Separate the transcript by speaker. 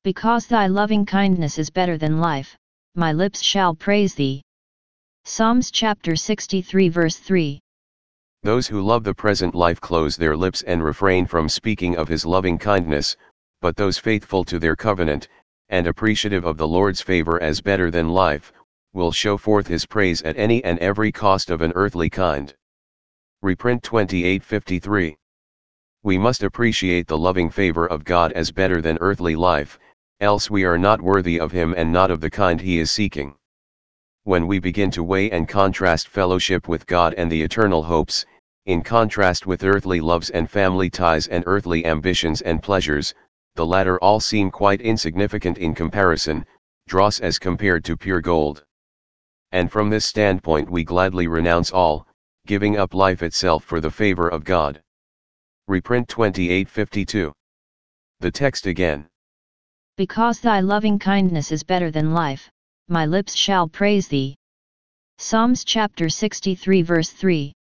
Speaker 1: Because thy loving kindness is better than life, my lips shall praise thee. Psalms chapter 63 verse 3.
Speaker 2: Those who love the present life close their lips and refrain from speaking of his loving kindness, but those faithful to their covenant, and appreciative of the Lord's favor as better than life, will show forth his praise at any and every cost of an earthly kind. Reprint 2853. We must appreciate the loving favor of God as better than earthly life, else we are not worthy of him and not of the kind he is seeking. When we begin to weigh and contrast fellowship with God and the eternal hopes, in contrast with earthly loves and family ties and earthly ambitions and pleasures, the latter all seem quite insignificant in comparison, dross as compared to pure gold. And from this standpoint we gladly renounce all, giving up life itself for the favor of God. Reprint 2852. The text again.
Speaker 1: Because thy loving kindness is better than life, my lips shall praise thee. Psalms chapter 63 verse 3.